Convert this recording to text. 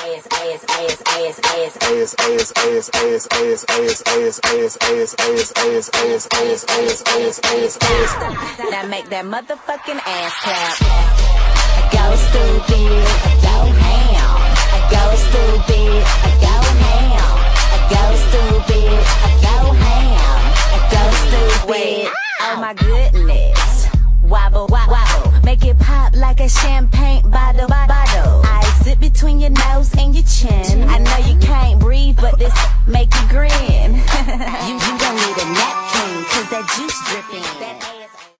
Now make that motherfucking ass clap. I go stupid, I go ham. I go stupid, I go ham. I go stupid, I go ham. I go stupid. Oh my goodness. Wobble, wobble, make it pop like a champagne bottle.